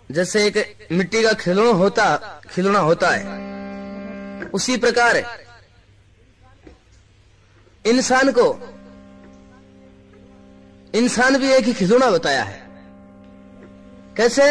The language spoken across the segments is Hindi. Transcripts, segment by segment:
जैसे एक मिट्टी का खिलौना होता है, उसी प्रकार इंसान भी एक ही खिलौना बताया है। कैसे?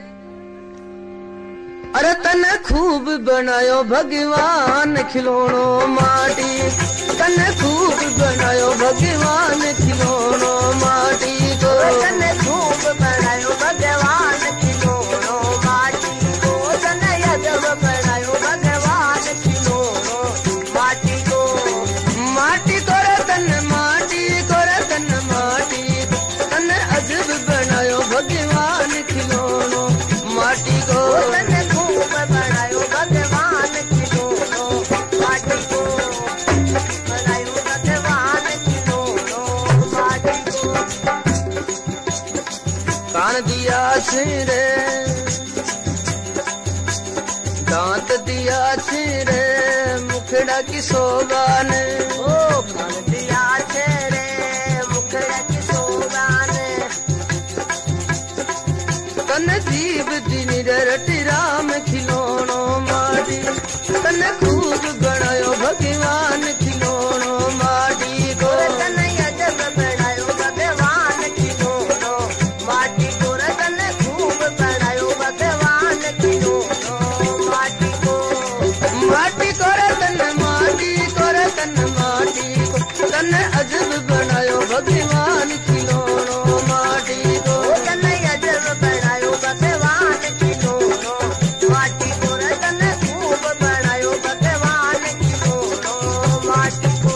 अरे तने खूब बनायो भगवान खिलौनो माटी, तने खूब बनायो भगवान खिलौनो माटी को, तने खूब बनायो भगवान खिलौनो माटी को, तने अजब बनायो भगवान खिलौनो माटी को। माटी को रे तने माटी को रे तने माटी, तने अजब बनायो भगवान खिलौनो माटी को, तने खूब बनायो भगवान खिलौनो माटी को, बनायो भगवान खिलौनो माटी को। कान दिया छिरे, दांत दिया छिरे, मुखड़ा की शोभान, ओ कान दिया छिरे, मुखड़ा की शोभान, तन जीव दिन रटी राम खिलौनो माटी, तन खूब बनायो भगवान खिलौनो माटी को, तने अजब बनायो भगवान खिलौनो माटी को, तने खूब बनायो भगवान खिलौनो माटी को। माटी को रे तन माटी को रे तन माटी को, तन अजब बनायो भगवान खिलौनो माटी को, तने अजब बनायो भगवान खिलौनो माटी को, तने खूब बनायो भगवान खिलौनो माटी को।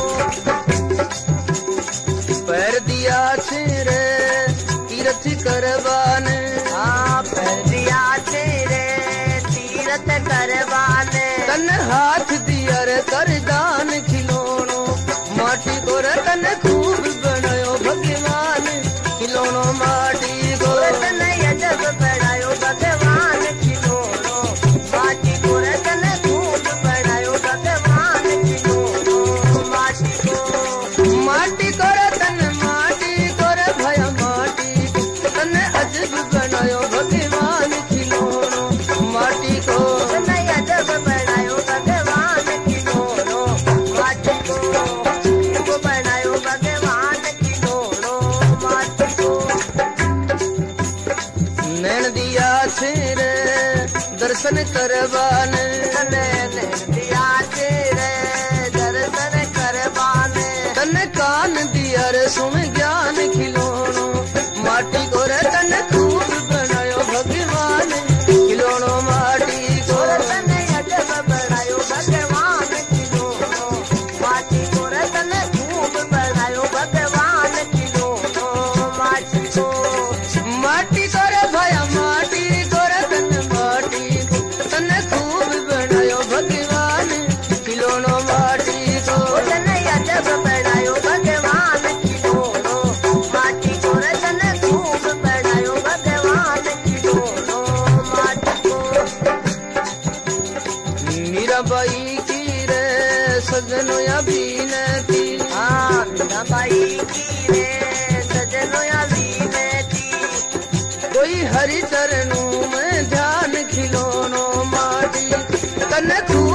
पैर दिया छिरे तीर्थ करवाने, हाँ पैर दिया तेरे तीरथ करवाने, तन हाथ दिया रे कर दान खिलौनो माटी को रे, तन खूब बनायो भगवान खिलौनो माटी को, तने अजब बनायो भगवान खिलौनो माटी को, तने खूब बनायो भगवान खिलौनो माटी को। माटी को रे तन माटी को रे भया माटी को, तन अजब बनायो भगवान खिलौनो माटी को, तने अजब बनायो भगवान खिलौनो माटी को, खूब बनायो भगवान खिलौनो माटी को। नैन दिया छिरे दर्शन करवाने, नैन दिया तेरे दर्शन करवाने, तन कान दिया रे सुन ज्ञान खिलौनो माटी को रे, तन खूब बनायो भगवान खिलौनो माटी को, तने अजब बनायो भगवान खिलौनो माटी को, तने खूब बनायो भगवान खिलौनो माटी को। माटी को रे भया माटी को रे तन माटी को, तन खूब बनायो भगवान खिलौनो माटी को, तने अजब बनायो भगवान खिलौनो माटी को, तने खूब बनायो भगवान खिलौनो माटी को। मीराबाई की रे सजनो या बीनती, हाँ मीराबाई की रे सजनो या बीनती, कोई हरि चरणों में ध्यान खिलौनो माटी, तन खूब